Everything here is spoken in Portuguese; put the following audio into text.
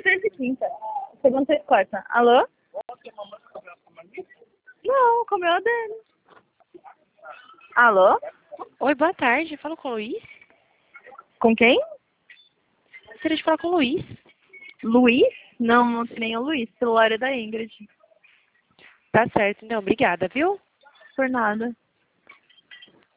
terça e quinta. Segunda, terça e quarta. Alô? Não, comeu a dele. Alô? Oi, boa tarde. Falo com o Luiz? Com quem? Gostaria de falar com o Luiz. Luiz? Não, não tem nem o Luiz. O celular é da Ingrid. Tá certo, então. Obrigada, viu? Por nada.